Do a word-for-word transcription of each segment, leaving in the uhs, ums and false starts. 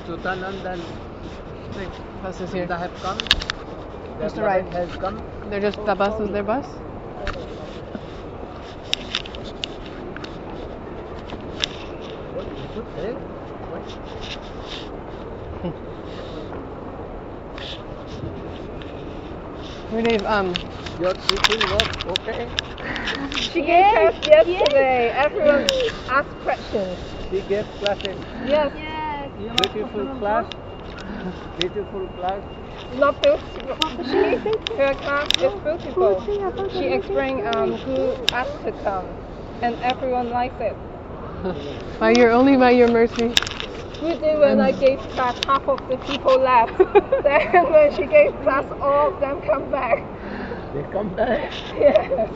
Sutanand and Like, bus is here. They have come. Just Their arrived. luggage has come. They're just, the bus is their bus? What is it? Eh? What? Dave, um, Your teaching was okay? She gave tests yesterday. Everyone asked questions. She gave classes. Yes. Yes. Beautiful class. Beautiful class. Not beautiful. She, her class is beautiful. She explained um, who asked to come, and everyone likes it. by your, only by your mercy. We did when I gave class, half of the people left. Then when she gave class, all of them come back. They come back. Yeah.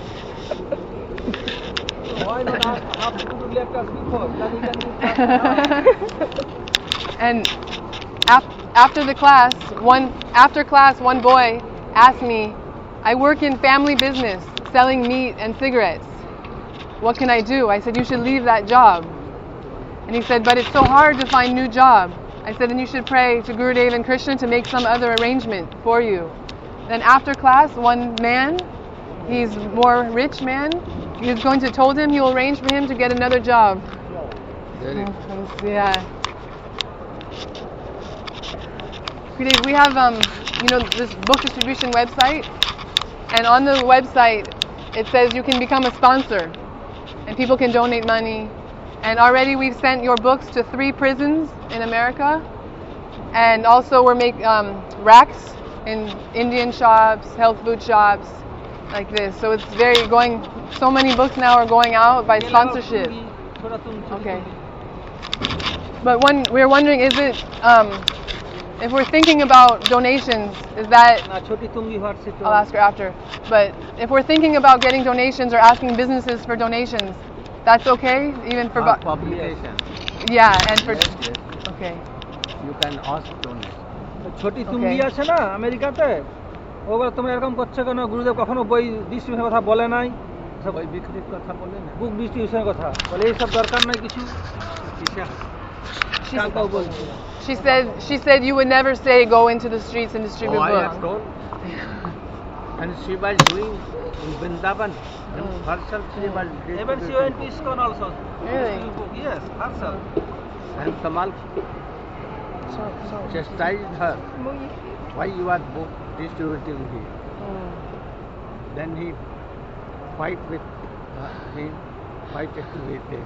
Why not ask ask you to let us before? Then we can do class now. And af- after the class, one after class, one boy asked me, "I work in family business, selling meat and cigarettes. What can I do?" I said, "You should leave that job." And he said, "But it's so hard to find new job." I said, "Then you should pray to Gurudev and Krishna to make some other arrangement for you." Then after class, one man, he's more rich man, he's going to told him he will arrange for him to get another job. Very Yeah. Gurudev, we have um, you know, this book distribution website, and on the website it says you can become a sponsor, and people can donate money. And already we've sent your books to three prisons in America, and also we're making um, racks in Indian shops, health food shops, like this. So it's very going. So many books now are going out by sponsorship. Okay. But one, we're wondering, is it um, if we're thinking about donations, is that? I'll ask her after. But if we're thinking about getting donations or asking businesses for donations, that's okay, even for Our bu- publication. yeah, and for Yes, yes. okay. You can ask donate. ছোটি তুঙ্গি আছে না আমেরিকাতে, ওবার তোমরা এরকম করছো কেন? গুরুদেব কখনো বই ডিস্ট্রিবিউশনের কথা বলে নাই, সব বই বিক্রির কথা বলে না। বুক ডিস্ট্রিবিউশনের কথা বলে, এইসব দরকার নাই কিছু। She, কালকেও বলছি। she said she said you would never say go into the streets and distribute Oh, I books. have told. And she was doing in Vrindavan. And herself she was Even she went to ISKCON also. Really? Yes, herself. And Kamal chastised her. Why you are book distributing here? Mm. Then he fight with uh, him, fighted with him.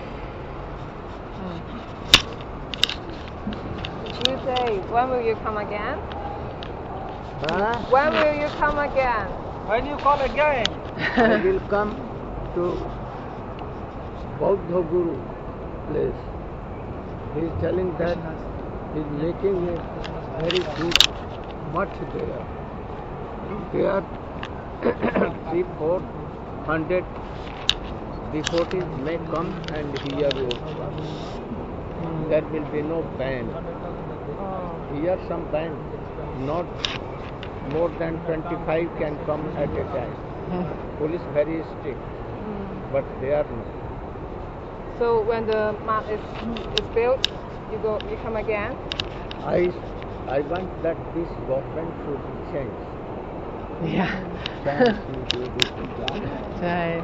Tuesday, when will you come again? Huh? When will you come again? When you call again? I will come to Bauddha Guru place. He is telling that he is making a very good much there. There three, four hundred devotees may come and hear Yoga. There will be no ban. Here some ban, not more than twenty-five can come at a time. Police very strict, but they are not. So when the mat is is built, you go, you come again. I, I want that this government should change. Yeah. Change to do this job. Right.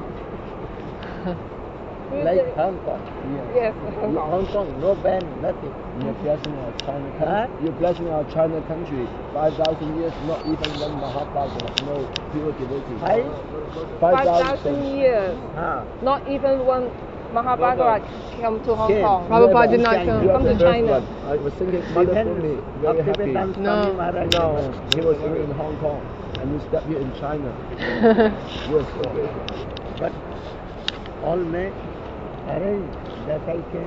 Like Hong Kong. Yes. In Hong Kong, no ban, nothing. You're blessing our China Huh? country. You're blessing our China country. Five thousand years, not even one Mahabharata, no pure devotee. Five? Five thousand years, Ah. not even one Mahabharata come to Hong Came. Kong. Prabhupada did not You come. are Come the to first China. one. I was thinking, But Mother then Puri, very happy. Bhaktivedanta No. Swami Maharaj. No, he was in Hong Kong, and you step here in China. Yes, okay. But all may arrange that I can.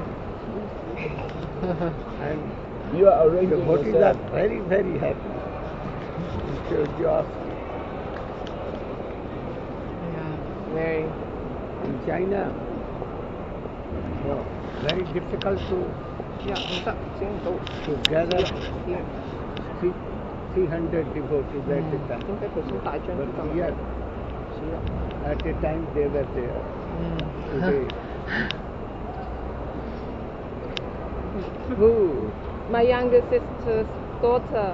And You are the arranging devotees are yourself. very, very happy. So you ask, Yeah. Very. in China, no, very difficult to to gather three, three hundred devotees at a time. But here, at a time they were there. Today, who my younger sister's daughter.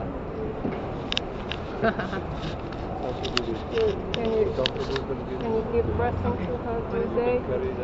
Can you can you give blessing to her today?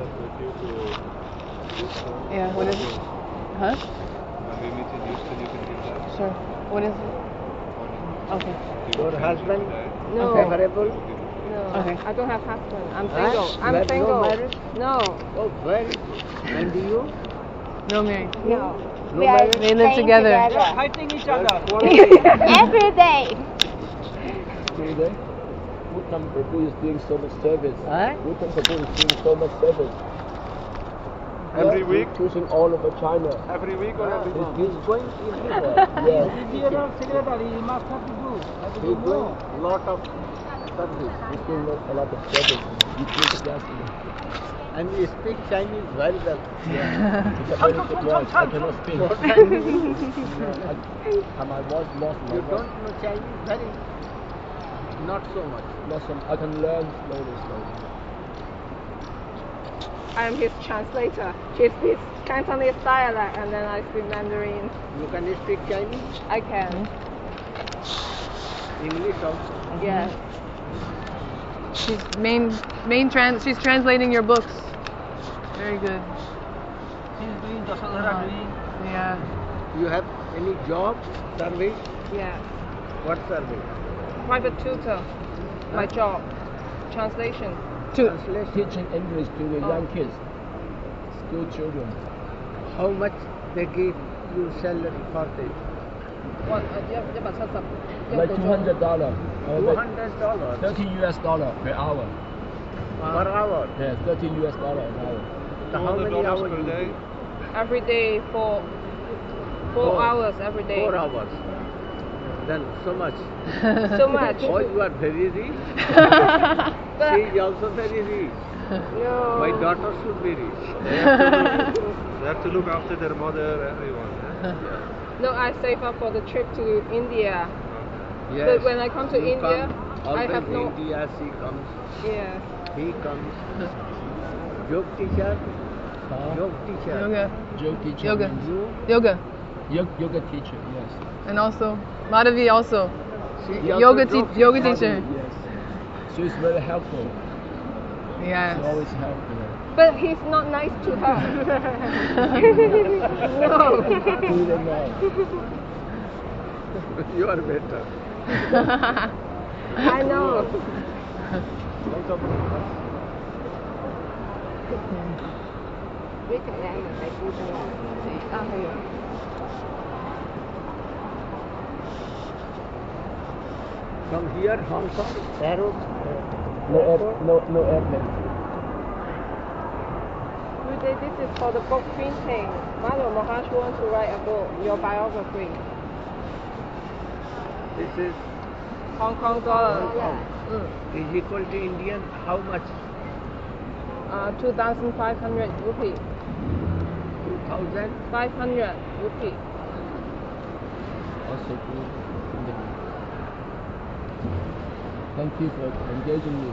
Yeah, what is it? Huh? We meet in Houston, you can give that. Sure. What is it? Okay. Your husband No. favorable? No, Okay. I don't have husband. I'm Huh? single. You I'm have no single. marriage? No. Oh, very good. And you? No married. No. No We are marriage? They live staying together. They are fighting each other. every day. Today, Bhutan Prabhu is doing so much service. Huh? Bhutan Prabhu is doing so much service. Every He's week? preaching all over China. Every week or every He's, month? he's Going everywhere. yes. General secretary, he must have to do. Have to do He's doing more. lot of service. He's doing a lot of service. He preaches Jasmine. And he speaks Chinese very well. It's a very good voice. I cannot speak. What No, Chinese? I, my voice lost my You voice. don't know Chinese very, not so much. Lost some, I can learn slowly, slowly. I'm his translator. She speaks Cantonese dialect and then I speak Mandarin. You can speak Chinese, I can. English also. Yes. She's main main trans. She's translating your books. Very good. He's doing Dasadhara doing. Yeah. You have any job, service? Yes. What service? Private tutor. My job. Translation. Translation. Teaching English to the young kids, school children. How much they give you salary for this? Like two hundred dollars. Two hundred dollars Thirty U S dollar per hour. per hour. Yeah, thirty U S dollar an hour. So how many dollars hours per you day? do? Every day for four Four. hours every day. Four hours. Then so much. So much. Oh, you are very rich. But She is also very rich. no. My daughter should be rich. They have to look, they have to look after their mother, everyone. eh? No, I save up for the trip to India. Yes. But when I come to You India, come, I always have no. India, she comes, Yeah. he comes. Yoga teacher, Huh? yoga teacher. Yoga. Yoga teacher. Yoga. means- You, Yoga. Yoga, yoga teacher, yes. And also Madhavi also. she Yoga also te- yoga teacher. Yes. So it's very helpful. Yes. She always helpful. But he's not nice to her. no. Do them all. You are better. I know. Biết Việt Nam mình phải chú trọng. À, hiểu. From here, Hong Kong, Aero, No air, no, no airplane. Today this is for the book printing. Madam Maharaj wants to write a book, your biography. this is Hong Kong dollar. is equal to Indian, how much? Uh, two thousand five hundred rupee. two thousand? five hundred rupee. Also good. Thank you for engaging me.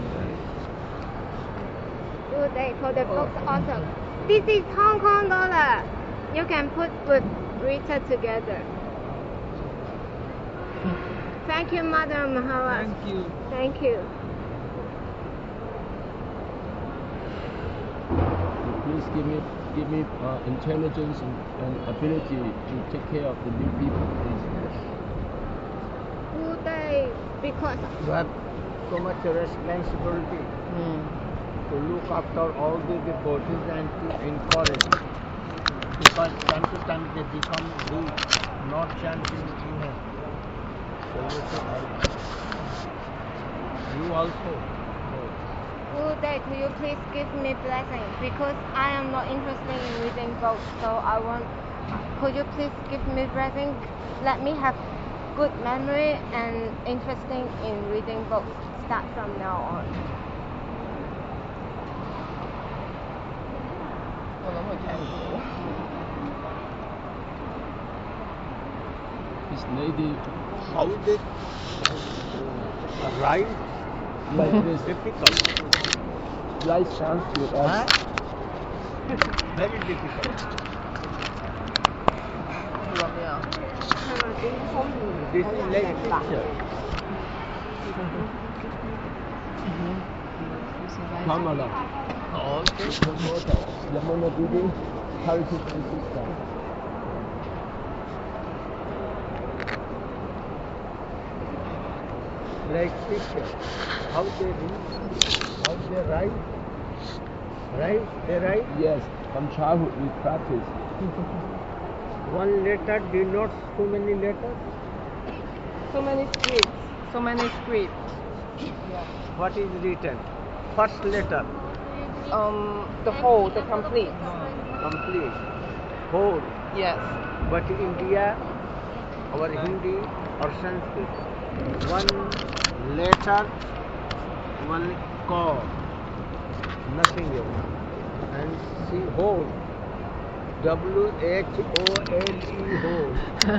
Good day for the books also. This is Hong Kong dollar. You can put with Rita together. Thank you, Mother Maharaj. Thank you. Thank you. Please give me, give me uh, intelligence and, and ability to take care of the new people, please. Good day because You have so much responsibility Mm. to look after all the devotees and to encourage. Because time to time they become weak, not chanting Hymn. So you should help. You also. good day. Could you please give me blessing because I am not interested in reading books. So I want. Could you please give me blessing? Let me have good memory and interesting in reading books. Start from now on. This lady How they rhyme? like this, Difficult. write Sanskrit Huh? as Very difficult. problem, yeah. This is like picture. Kamala. Okay. Yamuna Didi, Hare Krishna sister. Like picture. How they read, how they write. Right? They write. Yes, from childhood we practice. One letter denotes so many letters. So many scripts. So many scripts. What is written? First letter. Um, the whole, the complete. Complete. Whole. Yes. But India, our Hindi or Sanskrit, one letter, one call, nothing else. And see whole, W H O L E whole.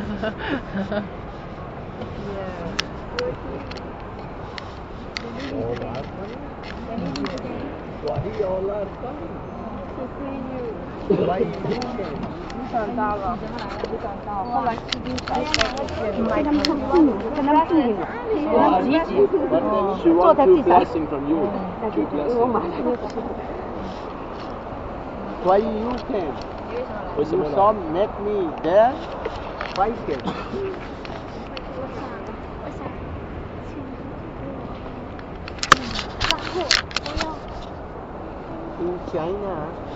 All are coming. Why all are coming? Why you came? 长大了，我长大了。后来吃进小菜，买他们送你，跟他们送你，跟他们集集。 But then she wants to blessing from you. Two blessing. Why you came? What's the You matter? saw met me there. Why came? In China,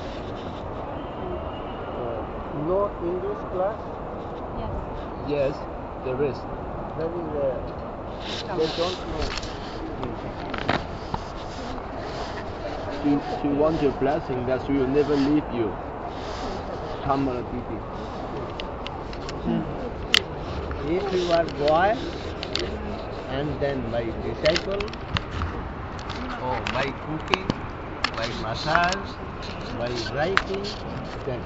uh, no English class. Yes, there is. Very rare. They don't know. She, she wants your blessing that she will never leave you. Kamala Didi. If you are boy, and then my disciple, or by cooking, by massage, by writing, then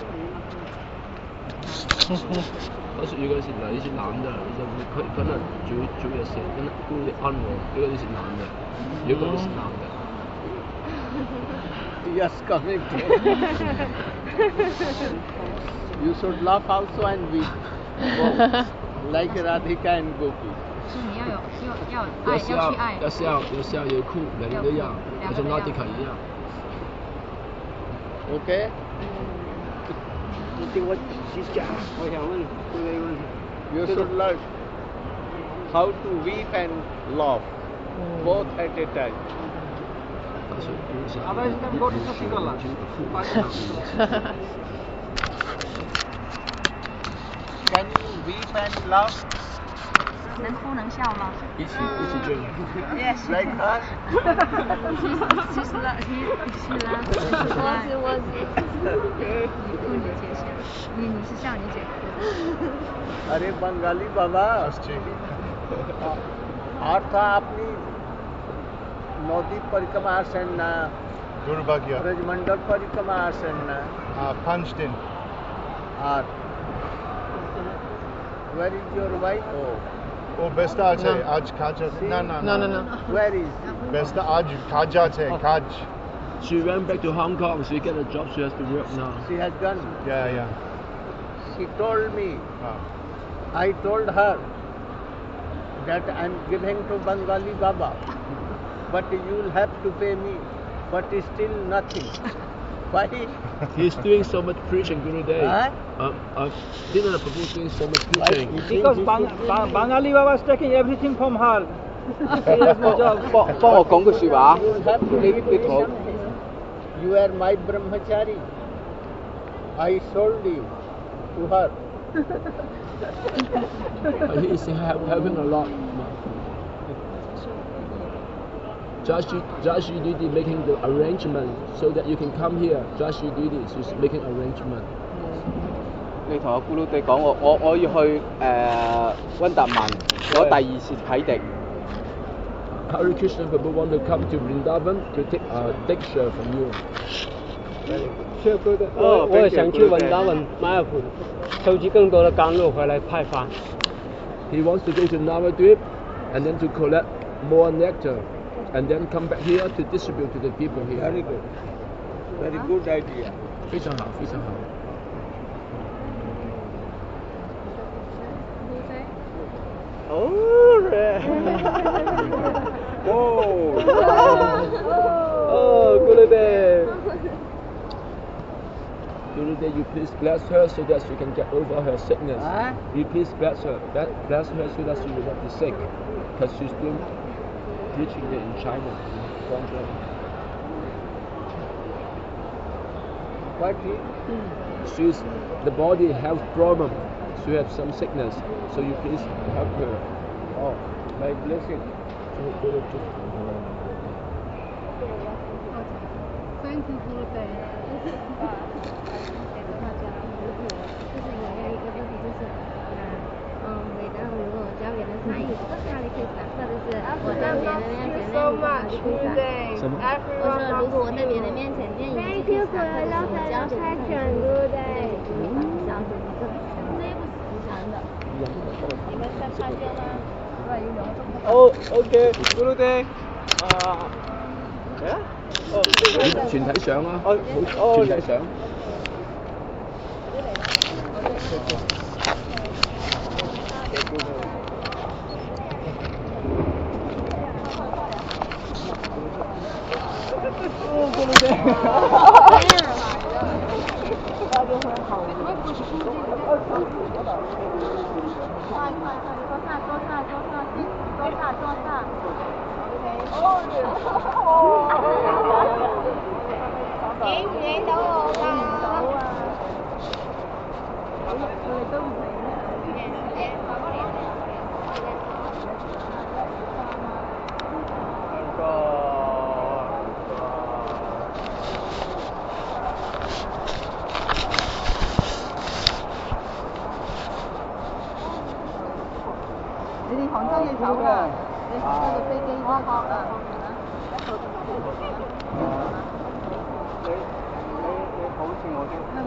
嗰時嗰時嗱，呢啲男嘅，就佢可能煮煮嘢食，跟顧你安我，呢個呢是男嘅，如果你是男嘅。 yes, coming to you should laugh also and weep, both, like Radhika and Gopi. 是你要有要要有爱， 要笑要去爱。 要笑要笑也哭，两个都要，好像拉迪卡一样。 Okay? You should learn how to weep and laugh, both at a time. 阿伯现在过去几个了？ Can you weep and laugh? 能哭能笑吗？ 一起一起追。 Yes. Like us? She's she's la he she laughs. She was 你哭你姐先，你你是笑你姐哭。 अरे बंगाली बाबा अर्थ अपनी नदी परिक्रमा आसन्ना दुर्भाग्य ब्रजमंडल परिक्रमा आसन्ना पांच दिन और where is your wife? Oh, ও ব্যস্ত আছে আজ কাজ আছে না না No, no, no. where is? ব্যস্ত আজ কাজ আছে কাজ She went back to Hong Kong. She get a job. She has to work now. She has done. yeah yeah She told me. হ্যাঁ I told her that I'm giving to Bengali Baba, but you'll have to pay me, but still nothing. Why? He's doing so much preaching, Gurudev. Huh? Um, uh, Dina Prabhu is doing so much preaching. Because Bang, Bang, Bangali Baba is taking everything from her. He has no job. 幫幫我講句説話。 You'll have to give me something. You are my brahmachari. I sold you to her. He is help, helping a lot. Jashi Jashi Didi making the arrangement so that you can come here. Jashi Didi is making arrangement. 你同阿咕嚕地講，我我我要去誒温達文攞第二次啟迪。 Hare Krishna Prabhu want to come to Vrindavan to take a diksha from you. 我我也想去文达文马尔普收集更多的甘露回来派发。 He wants to go to Navadvip and then to collect more nectar and then come back here to distribute to the people here. Very good. Very good idea. 非常好，非常好。 Oh, right. Whoa. Oh, Gurudev. Gurudev, you please bless her so that she can get over her sickness. Huh? You please bless her. Bless her so that she will not be sick. Because she's doing preaching there in China, in Guangzhou. What he? She's the body health problem. She has some sickness. So you please help her. Oh, my blessing. Thank you, Gurudev. 就是我有一个问题就是，嗯，每当如果我教别人唱一个哈利克斯，或者是我在别人面前练一个哈利克斯，我说如果我在别人面前练一个哈利克斯，或者是我教别人唱一个，对，这样子一个内部时长的。你们在唱歌吗？ Oh, okay. Gurudev. 啊，咩啊？哦， 全體相啊！ 哦，哦， 全體相。 哦，Gurudev。那就会好。快快快，坐下坐下坐下，坐下坐下。 影唔影到我㗎？ 我哋都唔明。 你哋杭州要走㗎？你杭州嘅飛機都學啊？你你你好似我啲，我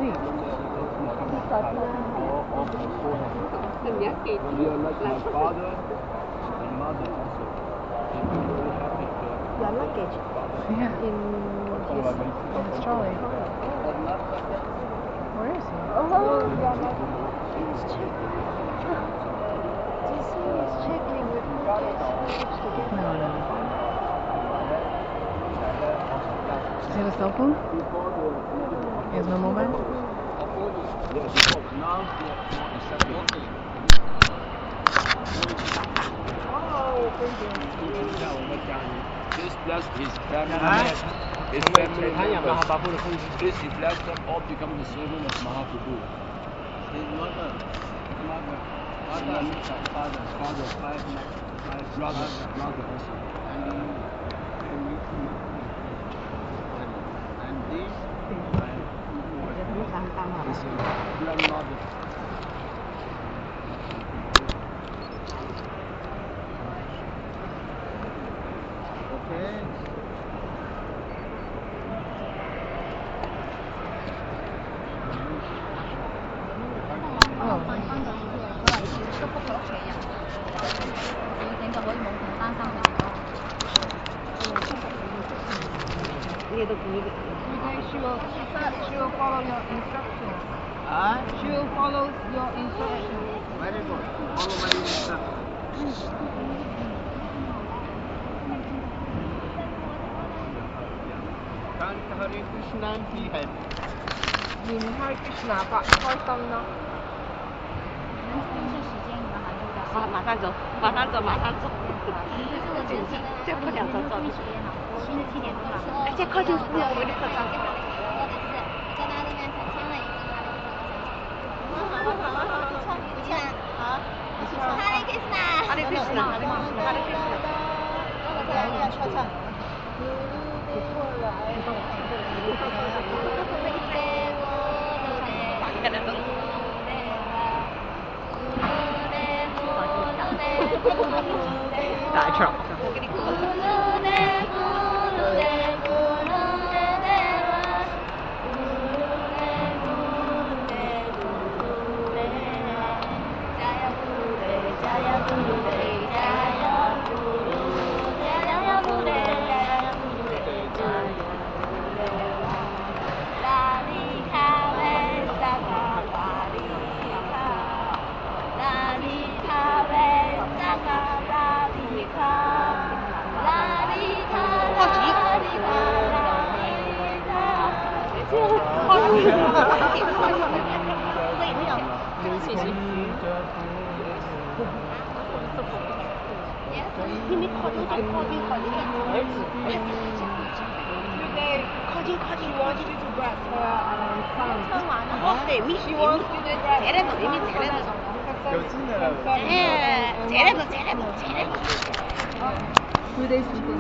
我唔高興。You are like my father and mother also. I'm very happy to Your luggage. Yeah. In his, in his trolley. Where is he? Oh, he's checking. Do you see he's checking with luggage to get No, no. Does he have a cell phone? He has no mobile? Please bless his family, his family members. Please bless them all become the servant of Mahaprabhu. His mother, mother, father, father, father, five, five brothers, brother also. And, and this, his grandmother. Okay. She will, she said she will follow your instructions. Huh? She will follow your instructions. Very good. Follow my instructions. Chant Hare Krishna and be happy. 念開 Krishna 發開心咯。 马马上走，马上走，马上走。这快点走走。 现在七点多了。 哎，这快点不要回来快点。 在他那边才签了一个哈利克斯。不签啊？哈利克斯呐！ 哈利克斯呐！哈利克斯，哈利克斯。 我两个人说唱。 大唱。 พี่นิดขอดูหน่อยพ่อพี่ขอดูหน่อยขอดูขอดู wanted you to grab her phone 唱完了哦对咪咪这来不咪这来不哎这来不这来不这来不 Two days before.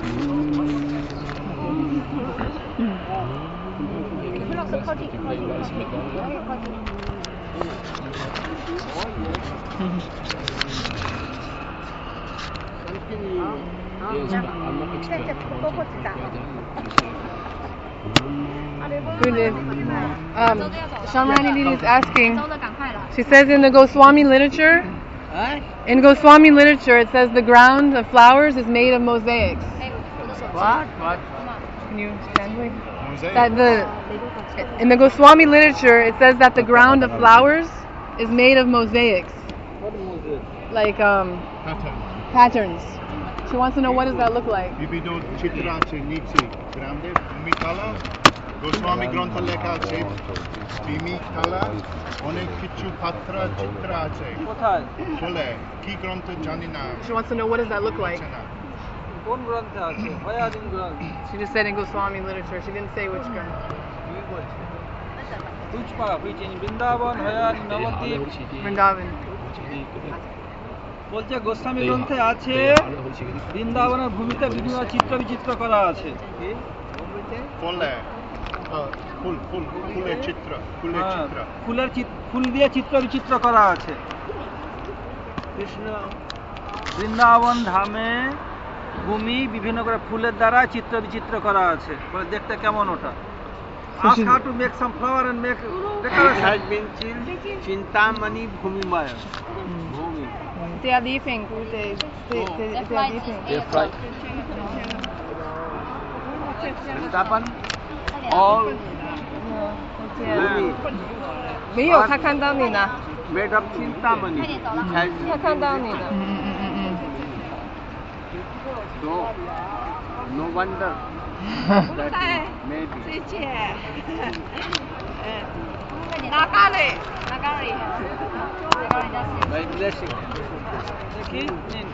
Um, Shamrani Didi is asking, she says in the Goswami literature, in Goswami literature it says the ground of flowers is made of mosaics. What? What? Can you translate? That the in the Goswami literature it says that the ground of flowers is made of mosaics. Like um patterns. She wants to know what does that look like. Vivido chitra আছে নিচে গ্রামে ভূমিকালা গোস্বামী গ্রন্থ লেখা আছে ভূমিকালা অনেক কিছু পাত্র চিত্র আছে কোথায় বলে কি গ্রন্থ জানি না She wants to know what does that look like. কোন গ্রন্থে আছে ভয়াদিন গ্রন্থ She just said in Goswami literature. She didn't say which granth. Which part? Which in Vrindavan, Bhayarin, Navadip? Vrindavan. বলছে গোস্বামী গ্রন্থে আছে বৃন্দাবনের ভূমিতে বিভিন্ন চিত্র বিচিত্র করা আছে ফুলে ফুল ফুল ফুলের চিত্র ফুলের চিত্র ফুলের ফুল দিয়ে চিত্র বিচিত্র করা আছে কৃষ্ণ বৃন্দাবন ধামে ভূমি বিভিন্ন করে ফুলের দ্বারা চিত্র বিচিত্র করা আছে বলে দেখতে কেমন ওটা Ask her to make some flower and make decoration. Has been Chintamani Bhumimaya. Bhumi. They are leaving. They, they, they, they are leaving. They're fried. Vrindavan, all Bhumi. 没有，他看到你了。 Made of Chintamani. 他看到你了。 So, no wonder. Maybe. 谢谢。拿咖喱，拿咖喱。 My blessing. দেখি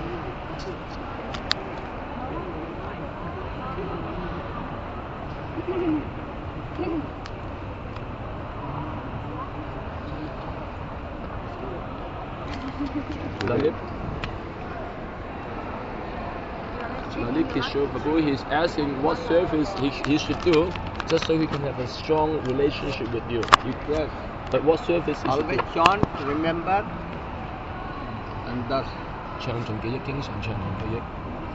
Lalit. Lalit Kishore Babu, he's asking what service he, he should do just so he can have a strong relationship with you. you Yes. But what service he Always should do? chant, remember, and thus. 唱誦記憶，經常唱誦記憶。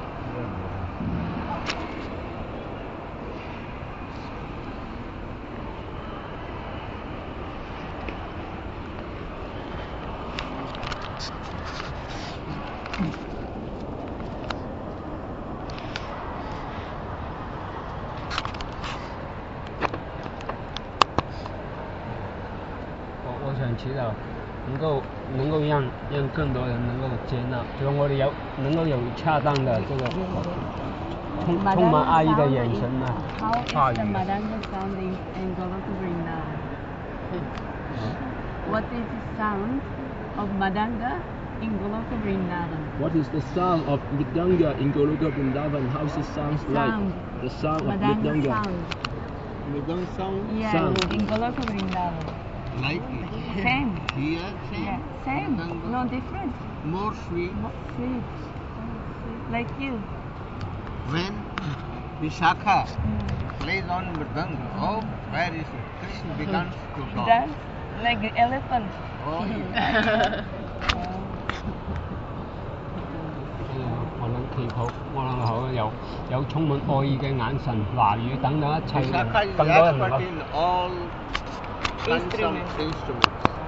我我想祈禱能夠能夠讓讓更多人能夠接納，就我哋有能夠有恰當的這個充充滿愛意的眼神啊，話語。 What is the sound of Madanga in Goloka Vrindavan? What is the sound of Mridanga in Goloka Vrindavan? How does it sound like? Sound. The sound of Madanga Mridanga. sound. Mridanga sound? Yeah, Sound. in Goloka Vrindavan. Like Same. here, same. Yeah, same. No different. More sweet. More sweet. Like you. When Vishakha plays on Mridanga, oh, where is it? Krishna begins to go. Dance like the elephant. Oh, yeah. 我諗祈禱，我諗好有有充滿愛意嘅眼神、話語等等一切， Vishakha is 更多人能 expert 夠 in all kinds of instruments.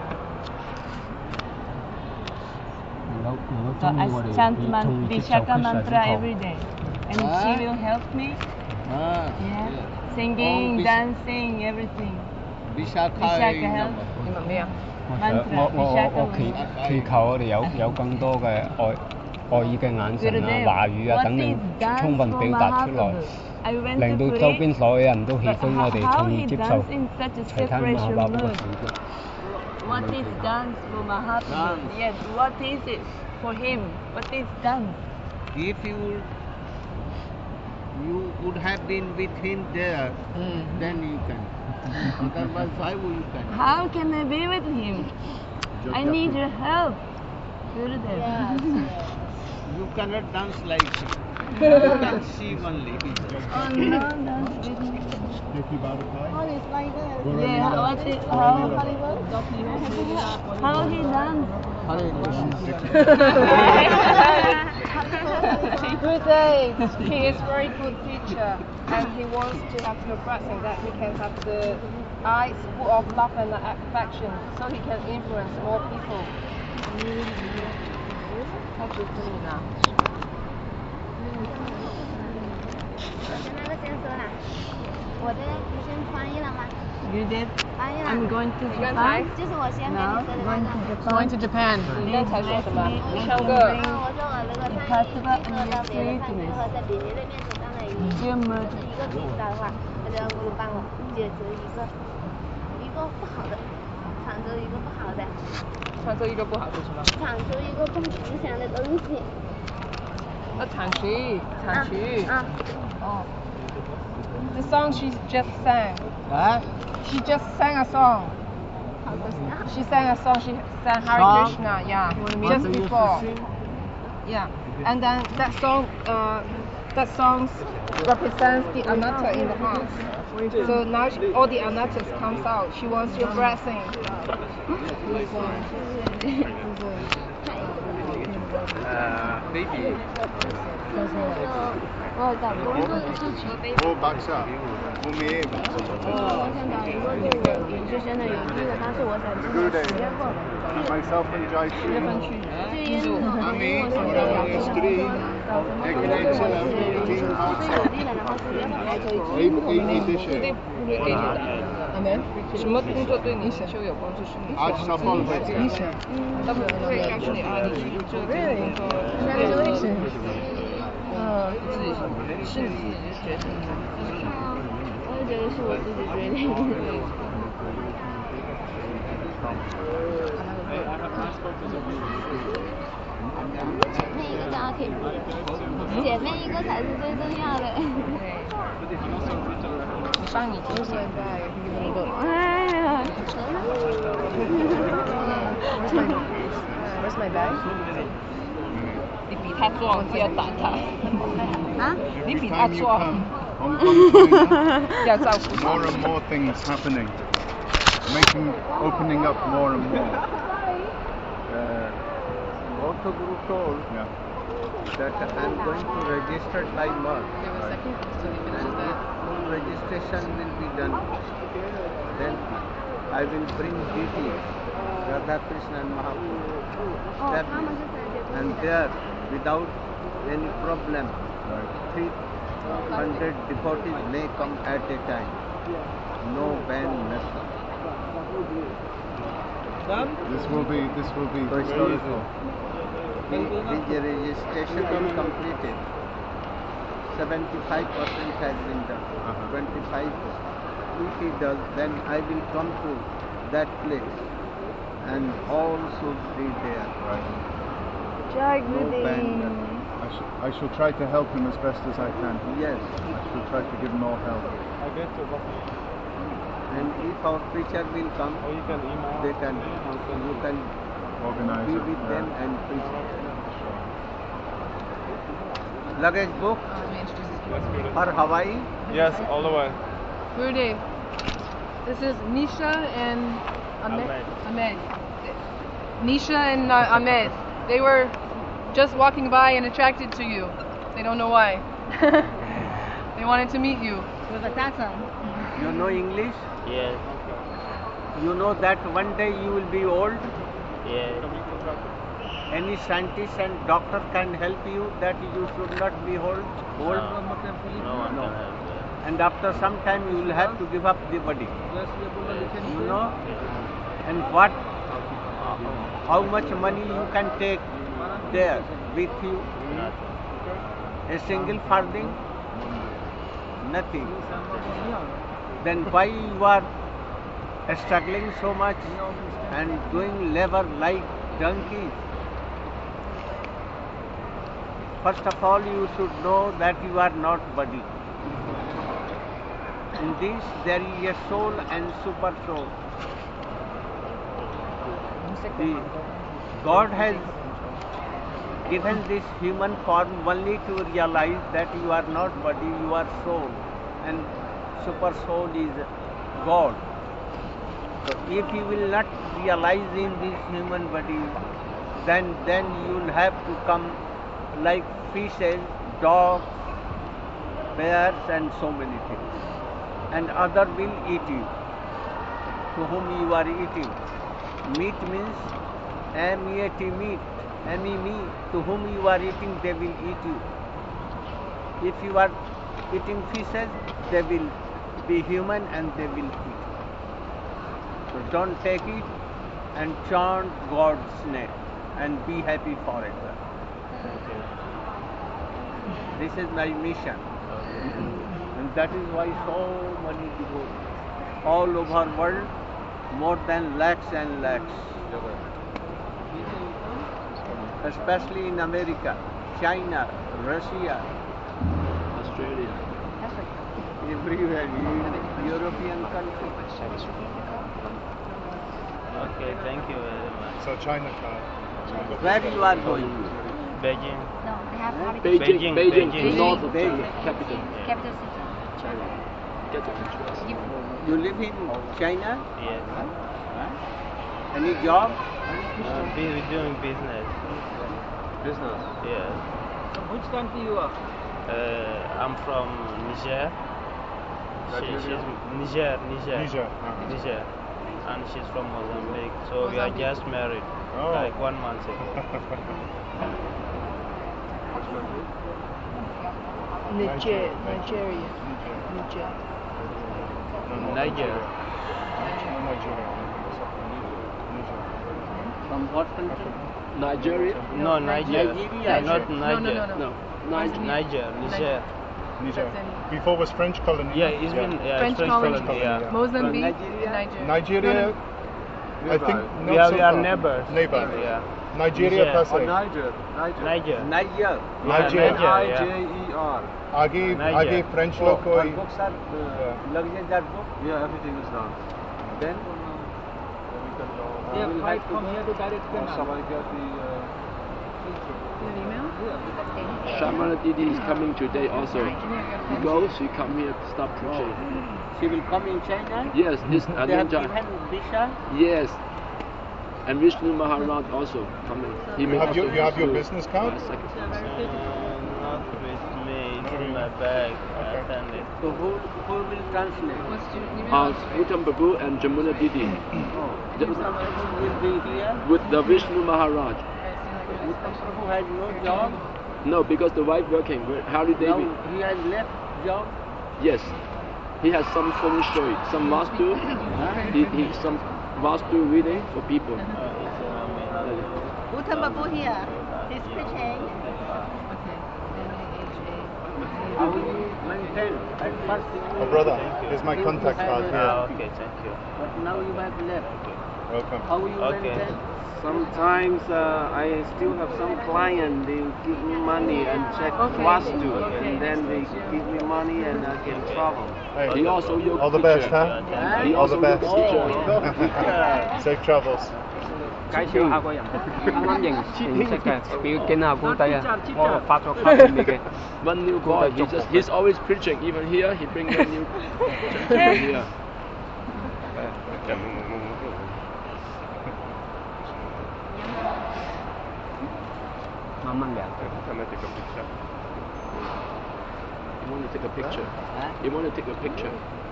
能夠能夠 So 中 I 意我哋 chant 以 man, 從接受 Vishaka 佢 mantra 之後 every day. And Ah. she will help me. Ah, Yeah. yeah. Singing, Oh, Vish- dancing, everything. Vishakha Vishaka is help. number. 没有。 我想我我我我祈祈求我哋有有更多嘅愛愛意嘅眼神啊、話語啊等等充分表達出來， I went 令 to 到周 pray, 邊所有人都喜 but 歡我哋， how 從 he 而接受 danced in such a 齊親馬哈 separation 巴布嘅 mood. 事蹟。 What is dance for Mahaprabhu? Dance. Yes, what is it for him? What is dance? If you would, you would have been with him there, then you can. Otherwise, why would you can? How can I be with him? I need your help. Gurudev. Yes. You cannot dance like him. You can see only. Oh no, dance with him. All is like that. Yeah, what is, how, how he dance? Good day. He is very good teacher, and he wants to have your blessing that he can have the eyes full of love and affection, so he can influence more people. 太支持你了。 那个先说啦，我的不先翻译了吗？ You did? 翻译了。 I'm going to 你刚才 Japan. 就是我先跟你 Now 说的 going 那 to 个。 Japan. Going to Japan. 你刚才说什么？你唱歌。 嗯，我说我那个翻译剧和到别人看之后，在别人的面前当然一是一个比赛的话，他就让咕噜帮我解决一个一个不好的，抢走一个不好的， 唱奏一个不好的什么？ 抢出一个不吉祥的东西。 那产曲，产曲。 啊。 哦。The song she just sang. Huh? She just sang a song. She sang a song. She sang Hare Song? Krishna. Yeah. What Just you used to before. sing? Yeah. And then that song, uh, that song represents the anatta in the heart. So now she, all the anattas comes out. She wants your blessing. Uh, baby. 我找工作的事情。 Oh, Baksa. Umi. 我想找一个对我研究生的有助的，但是我想知道时间后。 Myself and Jai. 至于呢，因为我现在找工作，找什么工作对我是最有利的，然后时间后还可以进步。 绝对不会给你的。什么工作对你就有帮助？是你 आज सफल हुए थे। 他不会告诉你啊，你去做这个工作。 嗯，自己是你自己决定的。 我也觉得是我自己决定的。姐妹一个当然可以，姐妹一个才是最重要的。 帮你听现在那个。 哎呀。 Where's my bag? 你比他壮，就要打他。 啊？ 你比他壮。 More and more things happening, making, opening up more and more. Uh, Gautam Guru told Yeah. that I am going to register by month. And if full registration will be done, then I will bring D T, Radha Krishna and Mahaprabhu, established. And there, without any problem, three hundred devotees may come at a time. No ban, nothing. This will be, this will be historical. The, the registration is completed. seventy-five percent has been done. Uh-huh. twenty-five percent. If he does, then I will come to that place and all should be there. Right. No ban, nothing. I, sh I shall try to help him as best as I can. Yes. I shall try to give him all help. And if our preacher will come, Or you can email. they can, you can Organize be it. with yeah. them and preach. Luggage book for Hawaii. Yes, all the way. Gurudev, this is Nisha and Ahmed. Ahmed. Nisha and uh, Ahmed. They were just walking by and attracted to you. They don't know why. They wanted to meet you. You know English? Yes. You know that one day you will be old? Yes. Any scientist and doctor can help you that you should not be old? old? No, no one can help you. And after some time you will have to give up the body. You know? And what, how much money you can take there with you? A single farthing? nothing. Then why you are struggling so much and doing labor like donkeys? First of all, you should know that you are not body. In this, there is a soul and super soul. The God has given this human form only to realize that you are not body, you are soul, and super soul is God. So if you will not realize in this human body, then then you will have to come like fishes, dogs, bears, and so many things. And other will eat you, to whom you are eating. Meat means M E A T, meat, M E me, to whom you are eating, they will eat you. If you are eating fishes, they will be human and they will eat. So don't take it and chant God's name and be happy forever. This is my mission. And that is why so many people all over the world, more than lakhs and lakhs. Especially in America, China, Russia, Australia, everywhere, European countries. Okay, thank you very much. So China card. Where you are going? Beijing. No, they have Beijing, Beijing, Beijing, Beijing. north of Beijing. China, capital. capital city. China. Get the picture. You live in China? Yes. Huh? Any job? Uh, busy doing business. Business? Yes. Which country you are? Uh, I'm from Niger. She, she's Niger, Niger. Niger, uh-huh. Niger. And she's from Mozambique. So we are just married, Oh. like one month ago. Niger, Nigeria. Niger. Niger. Nigeria. From what country? Nigeria? No, Niger. Nigeria. Not No, Niger. no, no, no. No. Niger. Niger. Niger. Niger. Before was French colony. Yeah, it's been yeah, French French colony. colony. Yeah. Mozambique, Nigeria? Nigeria. Nigeria, I think not We are, so we are far. neighbors. Neighbor. Yeah. Nigeria Niger. plus Oh, a. Niger. Niger. Niger. Niger. Niger. Yeah, I yeah. J E R. आगे Niger. आगे French लोग Our कोई. books are uh, luggage are book. Yeah, everything is done. Then They have flight from here to direct Or Penang. shall I get the... Uh, Shamana Didi is coming today also. He goes, he come here to start preaching. she will come in China. Yes, this They have Ananja. given visa. Yes. And Vishnu Maharaj also coming. He You may have your also you have your do business card. my secretary. Uh, not with me. It's in my bag. I send it. So who who will translate? Uh, Uttam Prabhu and Jamuna Didi. Oh, The- Uttam Prabhu will be here. With the Vishnu Maharaj. Uttam Prabhu has no job. No, because the wife working. Where- Harry Now David. he has left job. Yes. He has some feng shui, some vastu. He, he some vastu reading for people. Uttam Prabhu here. He's preaching. How will you maintain? At first you Oh, brother, here's my contact card Ah, here. okay, thank you. But now you have left. Welcome. How will you Okay. maintain? Sometimes uh, I still have some client, they give me money and check Okay. Vastu, Okay. and then they give me money and I can travel. Hey, He also yoga all the best, teacher. huh? He All the also best. yoga teacher. Safe travels. 介紹下個人，啱啱認認識嘅，表見下姑弟啊，我發咗卡片俾佢。 One new boy. He just he's always preaching. Even here, he bring one new gentleman here. 慢慢聊。 You want to take a picture? You want to take a picture?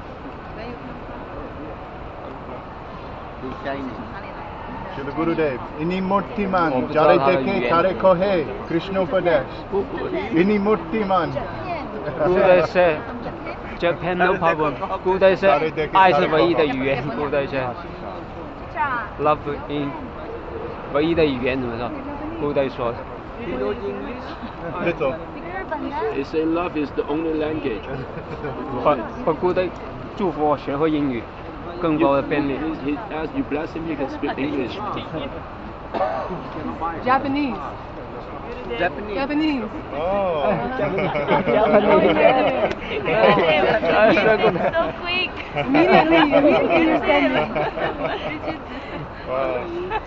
He's Chinese. Shri Gurudev, Ini Murtiman, Jare Deke Tare Kohe, Krishna Upadesh. Ini Murtiman. Buddha said, Japan no problem. Buddha said, 爱是唯一的语言。Buddha said, love in 唯一的语言怎么说？Buddha 说 He knows English? Little. He say love is the only language. 法法姑的祝福我学会英语，更多的便利。 He, he asked you bless him, he can speak English. Japanese. Japanese. Japanese. Oh. So quick. Immediately, immediately understanding. Wow.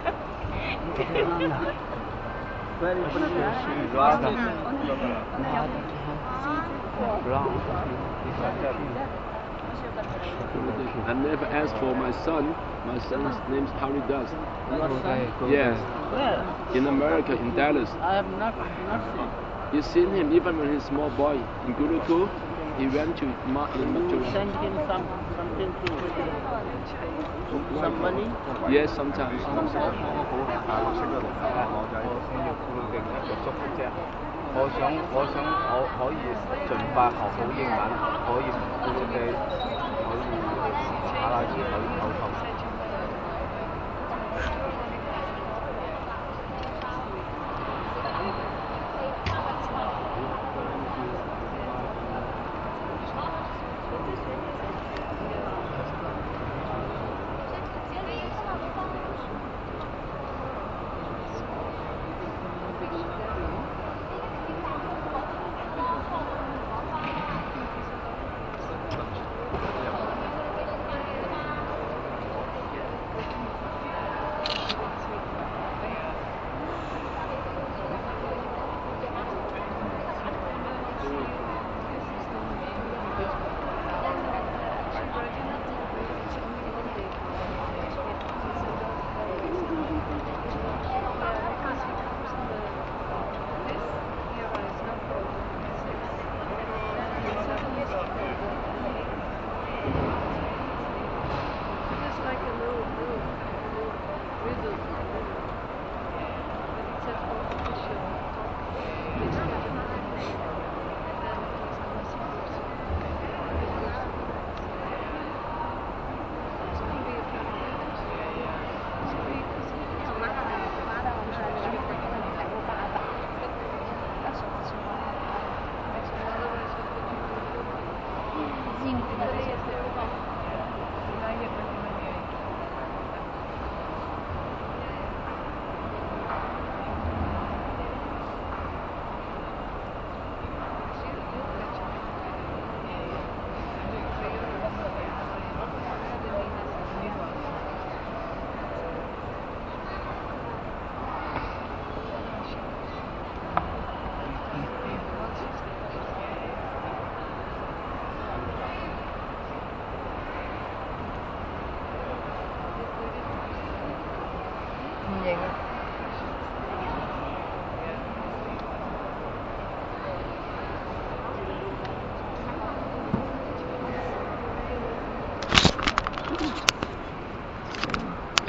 Very I never asked for my son. My son's name's Haridas. Yeah. In America, in Dallas. I have not, not seen. You seen him even when he's a small boy in Gurukul. He went to Martin to Send him some something to some money. Yes, sometimes. 我想我想我可以盡快學好英文，可以同夫妻可以馬拉字可以溝通。